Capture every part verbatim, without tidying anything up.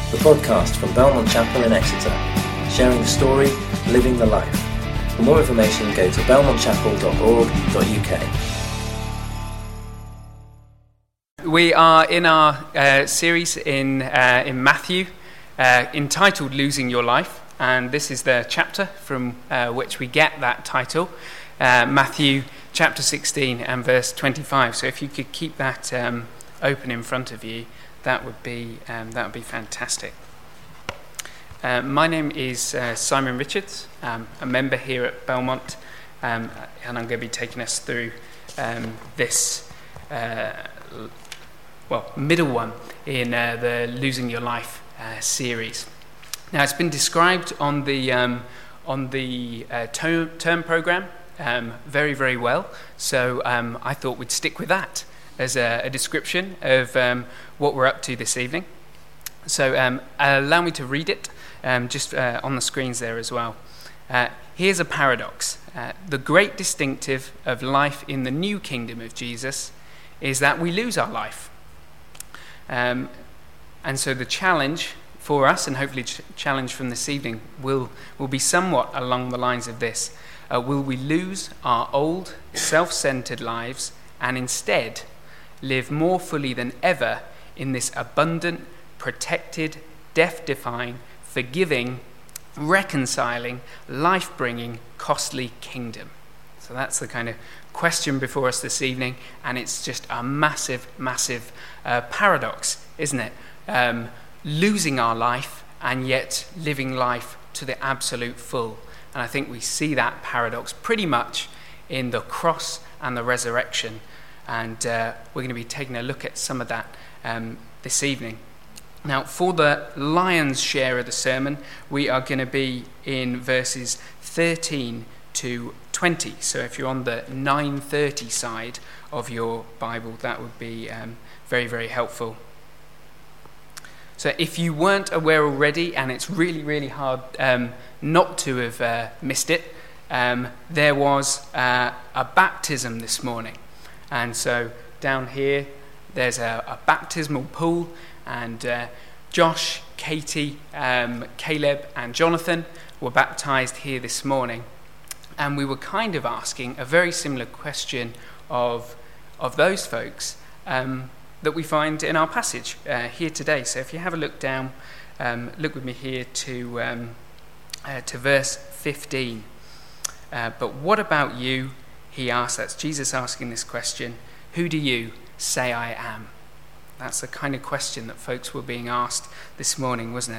the podcast from Belmont Chapel in Exeter, sharing the story, living the life. For more information, go to belmont chapel dot org dot u k. We are in our uh, series in uh, in Matthew, uh, entitled "Losing Your Life," and this is the chapter from uh, which we get that title, uh, Matthew chapter sixteen and verse twenty-five. So, if you could keep that um, open in front of you, that would be um, that would be fantastic. Uh, my name is uh, Simon Richards. I'm a member here at Belmont, um, and I'm going to be taking us through um, this. Uh, well, middle one in uh, the Losing Your Life uh, series. Now, it's been described on the um, on the uh, term, term program um, very, very well. So um, I thought we'd stick with that as a, a description of um, what we're up to this evening. So um, allow me to read it um, just uh, on the screens there as well. Uh, here's a paradox. Uh, the great distinctive of life in the new kingdom of Jesus is that we lose our life. Um, and so the challenge for us, and hopefully ch- challenge from this evening, will, will be somewhat along the lines of this. Uh, will we lose our old, self-centered lives and instead live more fully than ever in this abundant, protected, death-defying, forgiving, reconciling, life-bringing, costly kingdom? So that's the kind of question before us this evening, and it's just a massive, massive uh, paradox, isn't it? Um, losing our life and yet living life to the absolute full. And I think we see that paradox pretty much in the cross and the resurrection. And uh, we're going to be taking a look at some of that um, this evening. Now, for the lion's share of the sermon, we are going to be in verses thirteen to twenty. So if you're on the nine thirty side of your Bible, that would be um, very, very helpful. So if you weren't aware already, and it's really, really hard um, not to have uh, missed it, um, there was uh, a baptism this morning. And so down here, there's a, a baptismal pool, and uh, Josh, Katie, um, Caleb, and Jonathan were baptized here this morning. And we were kind of asking a very similar question of, of those folks um, that we find in our passage uh, here today. So if you have a look down, um, look with me here to, um, uh, to verse fifteen. Uh, but what about you? He asked. That's Jesus asking this question. Who do you say I am? That's the kind of question that folks were being asked this morning, wasn't it?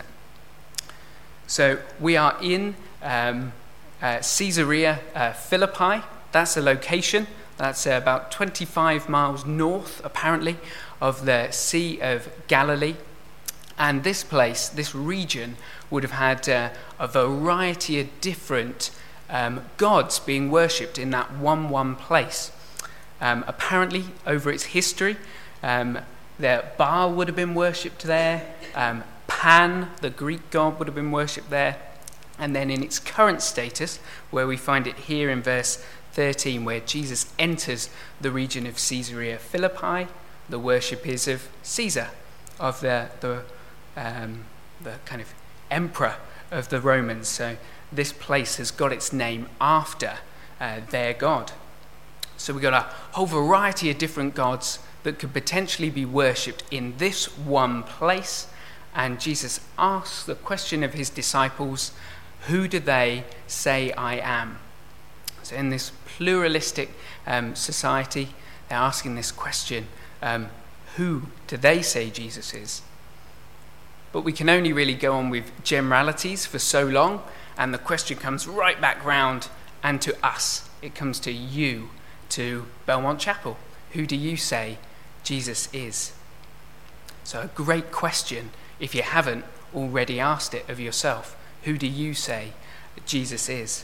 So we are in um, uh, Caesarea uh, Philippi. That's a location. That's uh, about twenty-five miles north, apparently, of the Sea of Galilee. And this place, this region, would have had uh, a variety of different um, gods being worshipped in that one one place. Um, apparently, over its history, um, the Baal would have been worshipped there. Um, Pan, the Greek god, would have been worshipped there. And then in its current status, where we find it here in verse thirteen, where Jesus enters the region of Caesarea Philippi, the worship is of Caesar, of the the, um, the kind of emperor of the Romans. So this place has got its name after uh, their god. So we've got a whole variety of different gods that could potentially be worshipped in this one place. And Jesus asks the question of his disciples, who do they say I am? So in this pluralistic um, society, they're asking this question, um, who do they say Jesus is? But we can only really go on with generalities for so long, and the question comes right back round and to us. It comes to you, to Belmont Chapel. Who do you say Jesus is? So a great question if you haven't already asked it of yourself. Who do you say Jesus is?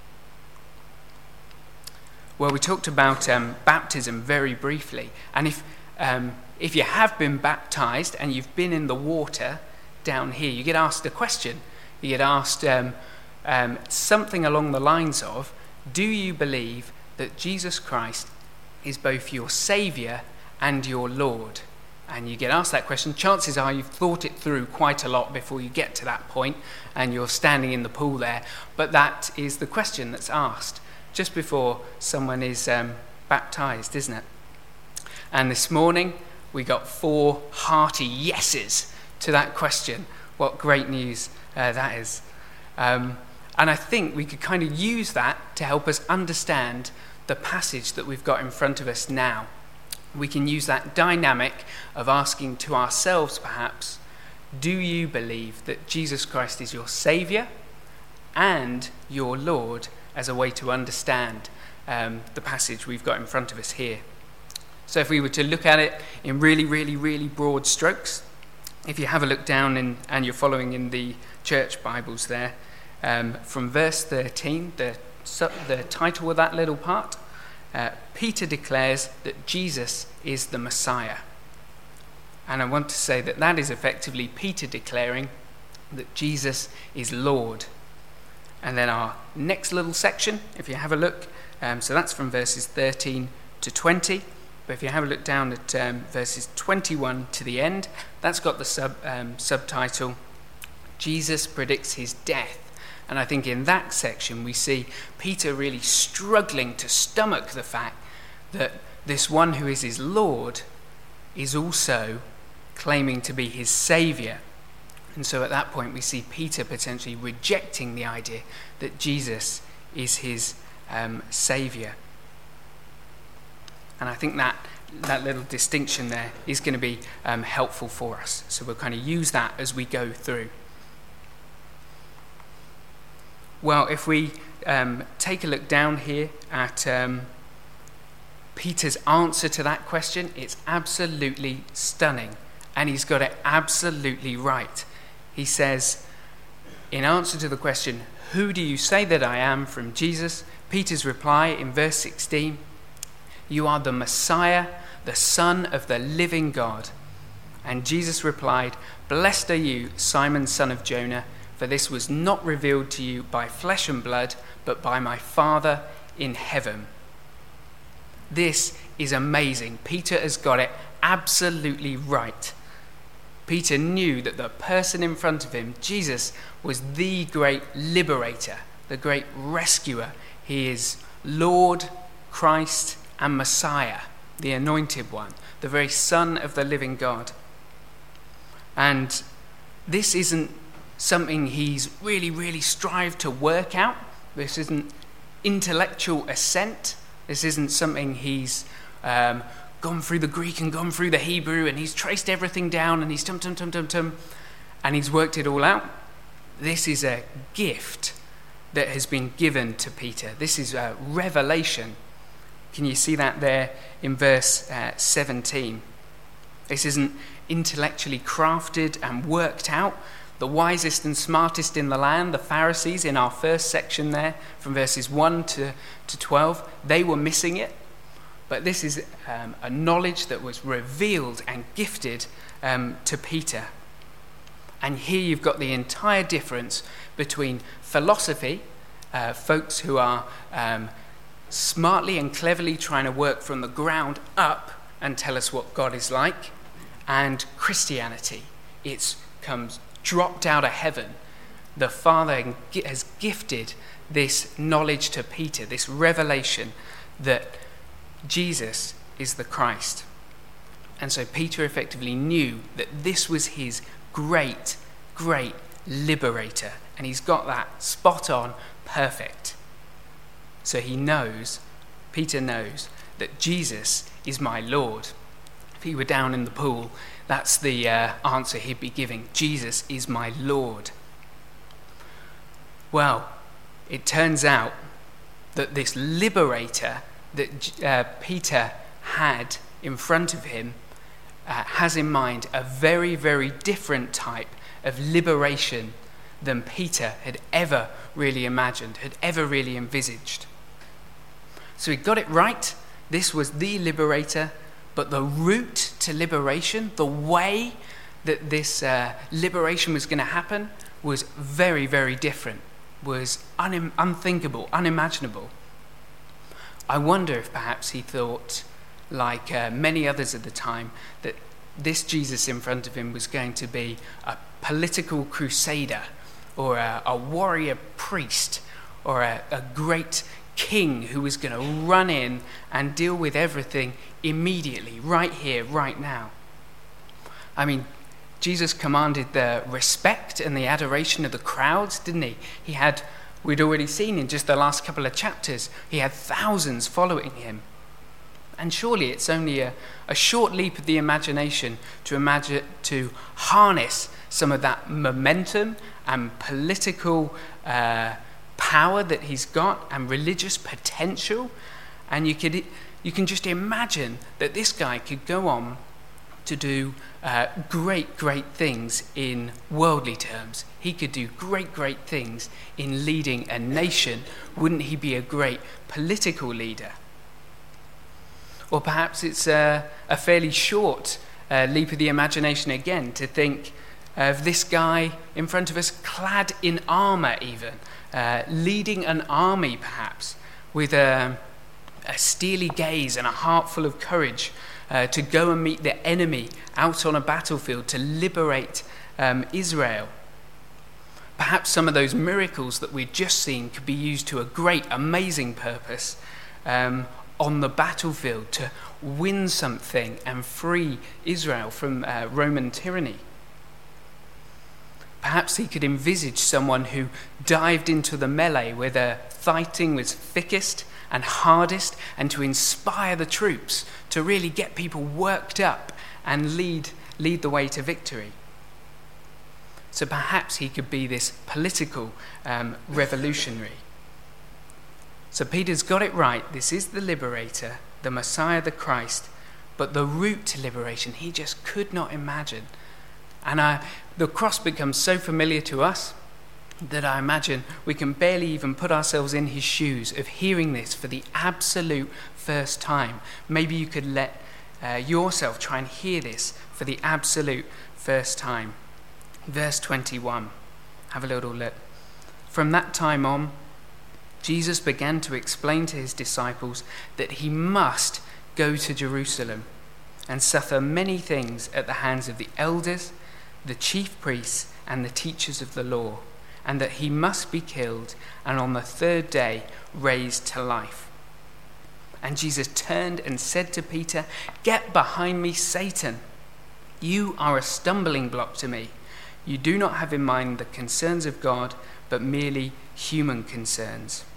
Well, we talked about um, baptism very briefly. And if um, if you have been baptized and you've been in the water down here, you get asked a question. You get asked um, um, something along the lines of, do you believe that Jesus Christ is both your Saviour and your Lord? and you get asked that question, chances are you've thought it through quite a lot before you get to that point and you're standing in the pool there. But that is the question that's asked just before someone is um, baptized, isn't it? And this morning we got four hearty yeses to that question. What great news uh, that is. Um, and I think we could kind of use that to help us understand the passage that we've got in front of us now. We can use that dynamic of asking to ourselves, perhaps, do you believe that Jesus Christ is your Saviour and your Lord, as a way to understand um, the passage we've got in front of us here. So if we were to look at it in really, really, really broad strokes, if you have a look down in, and you're following in the church Bibles there, um, from verse thirteen, the, the title of that little part, Uh, Peter declares that Jesus is the Messiah. And I want to say that that is effectively Peter declaring that Jesus is Lord. And then our next little section, if you have a look, um, so that's from verses thirteen to twenty. But if you have a look down at um, verses twenty-one to the end, that's got the sub um, subtitle, Jesus predicts his death. And I think in that section we see Peter really struggling to stomach the fact that this one who is his Lord is also claiming to be his Saviour. And so at that point we see Peter potentially rejecting the idea that Jesus is his um, Saviour. And I think that that little distinction there is going to be um, helpful for us. So we'll kind of use that as we go through. Well, if we um, take a look down here at um, Peter's answer to that question, it's absolutely stunning. And he's got it absolutely right. He says, in answer to the question, who do you say that I am, from Jesus, Peter's reply in verse sixteen, you are the Messiah, the Son of the living God. And Jesus replied, blessed are you, Simon, son of Jonah, for this was not revealed to you by flesh and blood, but by my Father in heaven. This is amazing. Peter has got it absolutely right. Peter knew that the person in front of him, Jesus, was the great liberator, the great rescuer. He is Lord, Christ, and Messiah, the anointed one, the very Son of the living God. And this isn't something he's really, really strived to work out. This isn't intellectual assent. This isn't something he's um, gone through the Greek and gone through the Hebrew and he's traced everything down and he's tum tum tum tum tum and he's worked it all out. This is a gift that has been given to Peter. This is a revelation. Can you see that there in verse uh, seventeen? This isn't intellectually crafted and worked out. The wisest and smartest in the land, the Pharisees, in our first section there, from verses one to, to twelve, they were missing it. But this is um, a knowledge that was revealed and gifted um, to Peter. And here you've got the entire difference between philosophy, uh, folks who are um, smartly and cleverly trying to work from the ground up and tell us what God is like, and Christianity. It comes dropped out of heaven. The Father has gifted this knowledge to Peter, this revelation that Jesus is the Christ. And so Peter effectively knew that this was his great, great liberator. And he's got that spot on, perfect. So he knows, Peter knows, that Jesus is my Lord. If he were down in the pool, that's the uh, answer he'd be giving. Jesus is my Lord. Well, it turns out that this liberator that uh, Peter had in front of him uh, has in mind a very, very different type of liberation than Peter had ever really imagined, had ever really envisaged. So he got it right. This was the liberator. But the route to liberation, the way that this uh, liberation was going to happen, was very, very different, was un- unthinkable, unimaginable. I wonder if perhaps he thought, like uh, many others at the time, that this Jesus in front of him was going to be a political crusader, or a, a warrior priest, or a, a great king who was going to run in and deal with everything immediately, right here, right now. I mean, Jesus commanded the respect and the adoration of the crowds, didn't he? He had, we'd already seen in just the last couple of chapters, he had thousands following him. And surely it's only a, a short leap of the imagination to imagine, to harness some of that momentum and political uh, power that he's got and religious potential. And you could, you can just imagine that this guy could go on to do uh, great, great things in worldly terms. He could do great, great things in leading a nation. Wouldn't he be a great political leader? Or perhaps it's a, a fairly short uh, leap of the imagination again to think of this guy in front of us clad in armour even, uh, leading an army perhaps, with a, a steely gaze and a heart full of courage uh, to go and meet the enemy out on a battlefield to liberate um, Israel. Perhaps some of those miracles that we've just seen could be used to a great, amazing purpose um, on the battlefield to win something and free Israel from uh, Roman tyranny. Perhaps he could envisage someone who dived into the melee where the fighting was thickest and hardest, and to inspire the troops to really get people worked up and lead lead the way to victory. So perhaps he could be this political um, revolutionary. So Peter's got it right. This is the liberator, the Messiah, the Christ, but the route to liberation he just could not imagine. And uh, the cross becomes so familiar to us that I imagine we can barely even put ourselves in his shoes of hearing this for the absolute first time. Maybe you could let uh, yourself try and hear this for the absolute first time. Verse twenty-one, have a little look. From that time on, Jesus began to explain to his disciples that he must go to Jerusalem and suffer many things at the hands of the elders, the chief priests, and the teachers of the law, and that he must be killed and on the third day raised to life. And Jesus turned and said to Peter, "Get behind me, Satan. You are a stumbling block to me. You do not have in mind the concerns of God, but merely human concerns."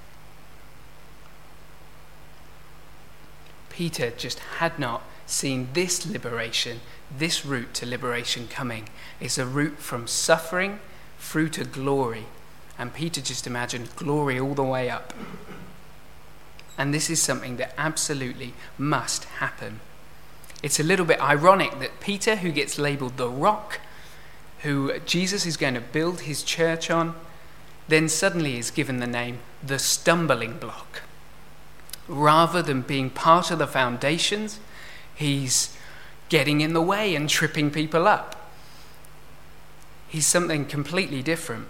Peter just had not seen this liberation, this route to liberation coming. It's a route from suffering through to glory. And Peter just imagined glory all the way up. And this is something that absolutely must happen. It's a little bit ironic that Peter, who gets labelled the rock, who Jesus is going to build his church on, then suddenly is given the name the stumbling block. Rather than being part of the foundations, he's getting in the way and tripping people up. He's something completely different.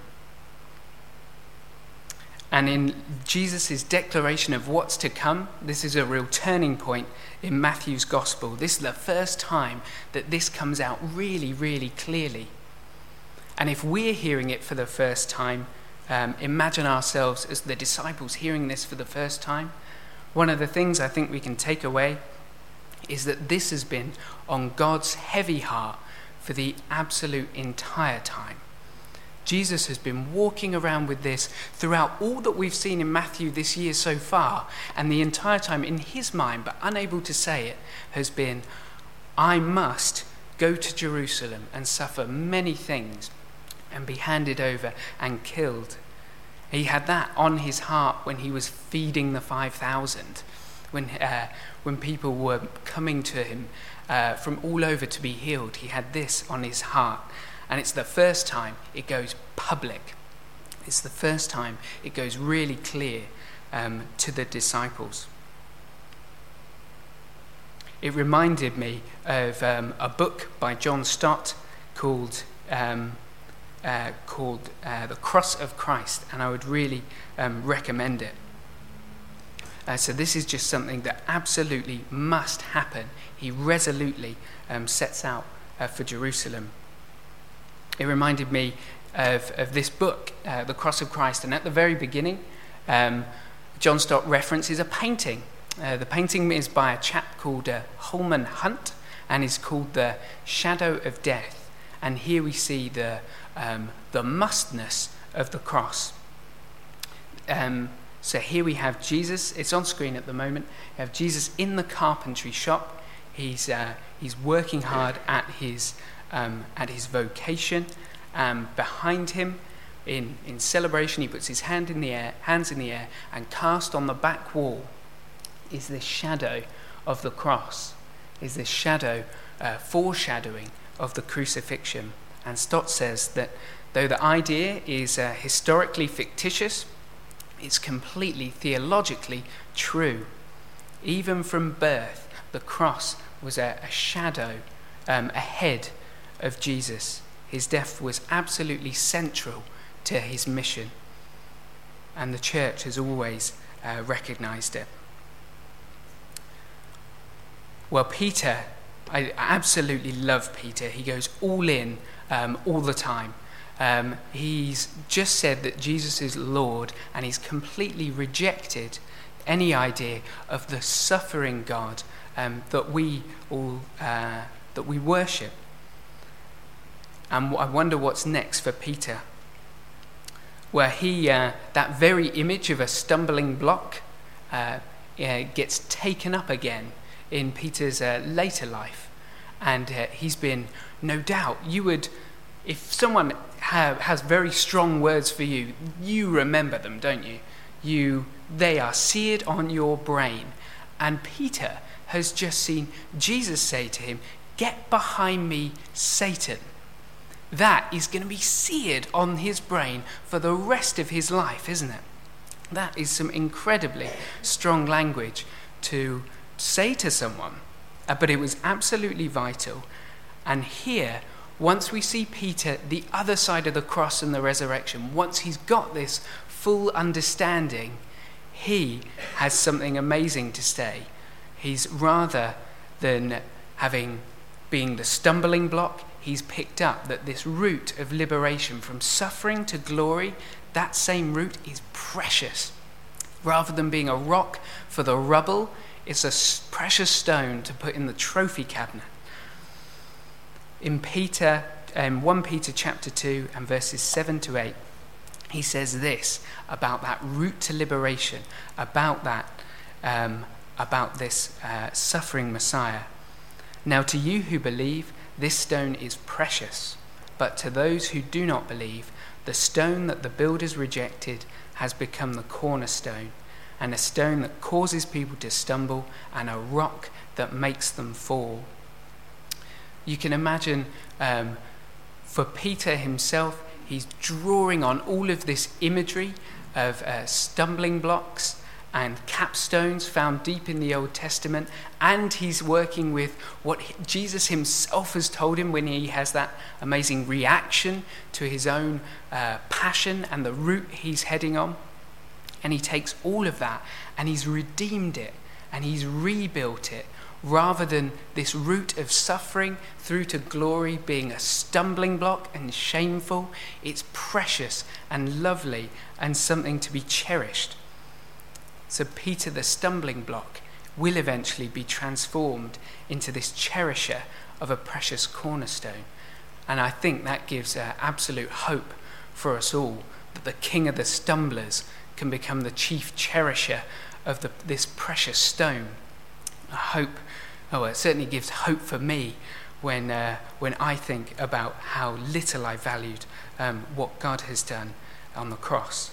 And in Jesus' declaration of what's to come, this is a real turning point in Matthew's gospel. This is the first time that this comes out really, really clearly. And if we're hearing it for the first time, um, imagine ourselves as the disciples hearing this for the first time. One of the things I think we can take away is that this has been on God's heavy heart for the absolute entire time. Jesus has been walking around with this throughout all that we've seen in Matthew this year so far, and the entire time in his mind, but unable to say it, has been, I must go to Jerusalem and suffer many things and be handed over and killed. He had that on his heart when he was feeding the five thousand, when uh, when people were coming to him uh, from all over to be healed. He had this on his heart. And it's the first time it goes public. It's the first time it goes really clear um, to the disciples. It reminded me of um, a book by John Stott called um, uh, called uh, The Cross of Christ, and I would really um, recommend it. Uh, so this is just something that absolutely must happen. He resolutely um, sets out uh, for Jerusalem. It reminded me of, of this book, uh, The Cross of Christ, and at the very beginning, um, John Stott references a painting. Uh, the painting is by a chap called uh, Holman Hunt and is called The Shadow of Death. And here we see the um, the mustness of the cross. Um, so here we have Jesus. It's on screen at the moment. We have Jesus in the carpentry shop. He's uh, he's working hard at his um, at his vocation. Um, behind him, in in celebration, he puts his hand in the air, hands in the air, and cast on the back wall is this shadow of the cross. Is this shadow uh, foreshadowing of the crucifixion? And Stott says that though the idea is uh, historically fictitious, it's completely theologically true. Even from birth, the cross was a, a shadow um, ahead of Jesus. His death was absolutely central to his mission, and the church has always uh, recognized it. Well, Peter, I absolutely love Peter. He goes all in um, all the time. Um, he's just said that Jesus is Lord, and he's completely rejected any idea of the suffering God um, that we all uh, that we worship. And I wonder what's next for Peter. Where he, uh, that very image of a stumbling block uh, uh, gets taken up again in Peter's uh, later life. And uh, he's been, no doubt, you would, if someone ha- has very strong words for you, you remember them, don't you? You, they are seared on your brain. And Peter has just seen Jesus say to him, "Get behind me, Satan." That is going to be seared on his brain for the rest of his life, isn't it? That is some incredibly strong language to say to someone. Uh, but it was absolutely vital. And here, once we see Peter, the other side of the cross and the resurrection, once he's got this full understanding, he has something amazing to say. He's rather than having being the stumbling block, he's picked up that this route of liberation from suffering to glory, that same route is precious. Rather than being a rock for the rubble, it's a precious stone to put in the trophy cabinet. In Peter, um, First Peter chapter two and verses seven to eight, he says this about that route to liberation, about that, um, about this uh, suffering Messiah. "Now to you who believe, this stone is precious, but to those who do not believe, the stone that the builders rejected has become the cornerstone, and a stone that causes people to stumble, and a rock that makes them fall." You can imagine um, for Peter himself, he's drawing on all of this imagery of uh, stumbling blocks and capstones found deep in the Old Testament, and he's working with what Jesus himself has told him when he has that amazing reaction to his own uh, passion and the route he's heading on. And he takes all of that and he's redeemed it and he's rebuilt it, rather than this route of suffering through to glory being a stumbling block and shameful. It's precious and lovely and something to be cherished. So Peter, the stumbling block, will eventually be transformed into this cherisher of a precious cornerstone. And I think that gives uh, absolute hope for us all, that the king of the stumblers can become the chief cherisher of the, this precious stone. I hope, oh, it certainly gives hope for me when uh, when I think about how little I valued um, what God has done on the cross.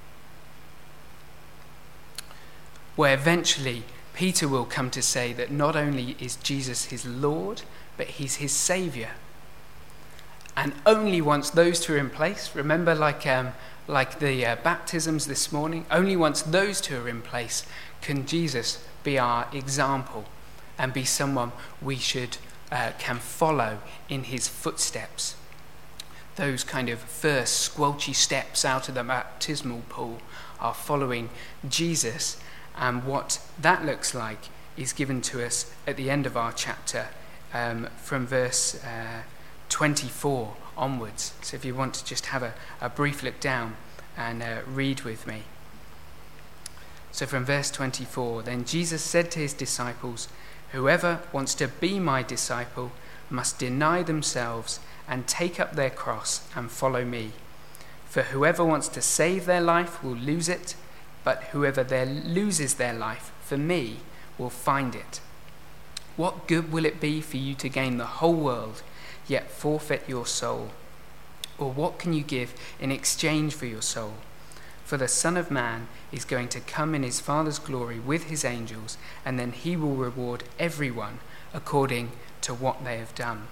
Where eventually Peter will come to say that not only is Jesus his Lord, but he's his Saviour. And only once those two are in place, remember like um, like the uh, baptisms this morning, only once those two are in place can Jesus be our example and be someone we should uh, can follow in his footsteps. Those kind of first squelchy steps out of the baptismal pool are following Jesus. And what that looks like is given to us at the end of our chapter um, from verse uh, twenty-four onwards. So if you want to just have a, a brief look down and uh, read with me. So from verse twenty-four, then Jesus said to his disciples, "Whoever wants to be my disciple must deny themselves and take up their cross and follow me. For whoever wants to save their life will lose it, but whoever there loses their life for me will find it. What good will it be for you to gain the whole world, yet forfeit your soul? Or what can you give in exchange for your soul? For the Son of Man is going to come in his Father's glory with his angels, and then he will reward everyone according to what they have done."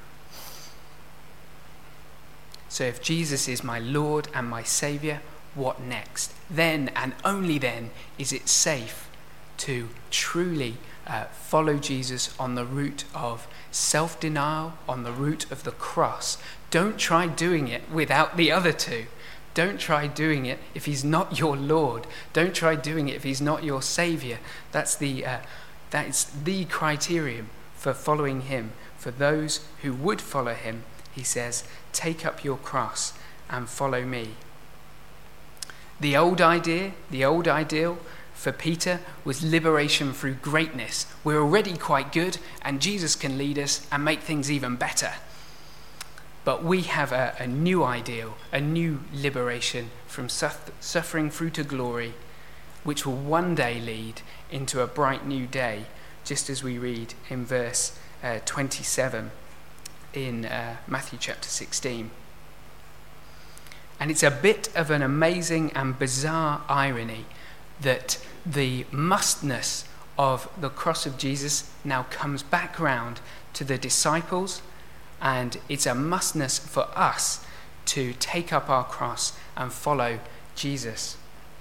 So if Jesus is my Lord and my Saviour, what next? Then and only then is it safe to truly uh, follow Jesus on the route of self-denial, on the route of the cross. Don't try doing it without the other two. Don't try doing it if he's not your Lord. Don't try doing it if he's not your Saviour. That's the uh, that is the criterion for following him. For those who would follow him, he says, take up your cross and follow me. The old idea, the old ideal for Peter was liberation through greatness. We're already quite good, and Jesus can lead us and make things even better. But we have a, a new ideal, a new liberation from suffering through to glory, which will one day lead into a bright new day, just as we read in verse uh, twenty-seven in uh, Matthew chapter sixteen. And it's a bit of an amazing and bizarre irony that the mustness of the cross of Jesus now comes back round to the disciples, and it's a mustness for us to take up our cross and follow Jesus.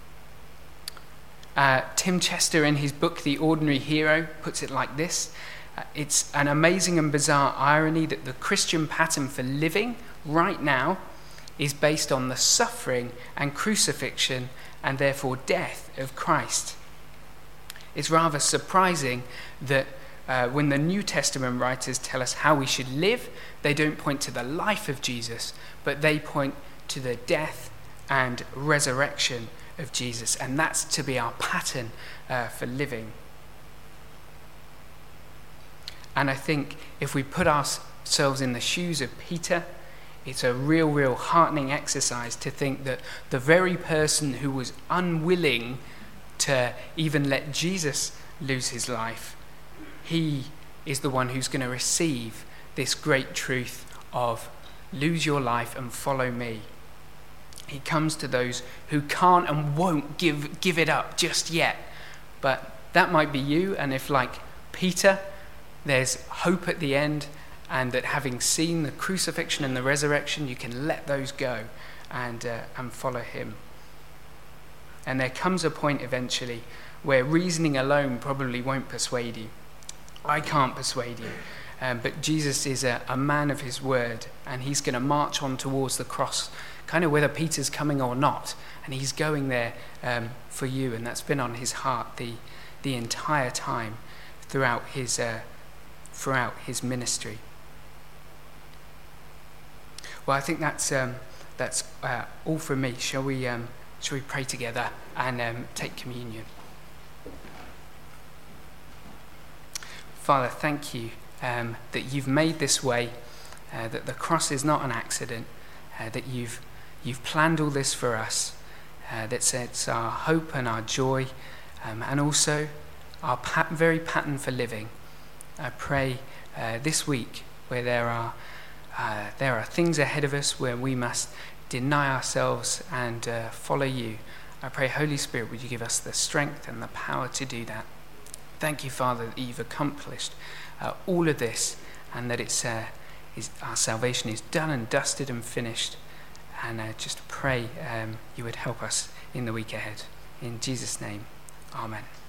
Uh, Tim Chester, in his book The Ordinary Hero, puts it like this. Uh, it's an amazing and bizarre irony that the Christian pattern for living right now is based on the suffering and crucifixion and therefore death of Christ. It's rather surprising that Uh, when the New Testament writers tell us how we should live, they don't point to the life of Jesus, but they point to the death and resurrection of Jesus. And that's to be our pattern uh, for living. And I think if we put ourselves in the shoes of Peter, it's a real, real heartening exercise to think that the very person who was unwilling to even let Jesus lose his life, he is the one who's going to receive this great truth of lose your life and follow me. He comes to those who can't and won't give give it up just yet. But that might be you, and if, like Peter, there's hope at the end, and that having seen the crucifixion and the resurrection, you can let those go and uh, and follow him. And there comes a point eventually where reasoning alone probably won't persuade you. I can't persuade you, um, but Jesus is a, a man of his word, and he's going to march on towards the cross, kind of whether Peter's coming or not, and he's going there um, for you, and that's been on his heart the the entire time throughout his uh, throughout his ministry. Well, I think that's um, that's uh, all from me. Shall we um, shall we pray together and um, take communion? Father, thank you um, that you've made this way, uh, that the cross is not an accident, uh, that you've you've planned all this for us, uh, that it's our hope and our joy, um, and also our pat- very pattern for living. I pray uh, this week where there are uh, there are things ahead of us where we must deny ourselves and uh, follow you. I pray, Holy Spirit, would you give us the strength and the power to do that. Thank you, Father, that you've accomplished uh, all of this, and that it's uh, is, our salvation is done and dusted and finished. And uh, just pray um, you would help us in the week ahead. In Jesus' name, amen.